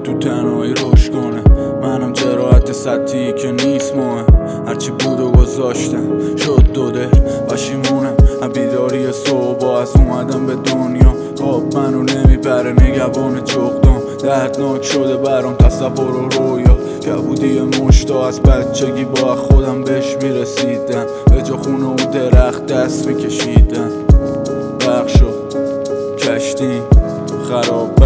تو تنهایی روش کنه. منم جراحت سطحی که نیست مهم، هرچی بود و گذاشتم شد دو دل پشیمونم. بیداری صبح از اومدم به دنیا، خواب منو نمیبره نگهبان جغدام. دردناک شده برام تصور و رویا، کبودی مشتا از بچگی با خودم بهش میرسیدم. به جا خونه و درخت دست میکشیدم، برق شد کشتیم خراب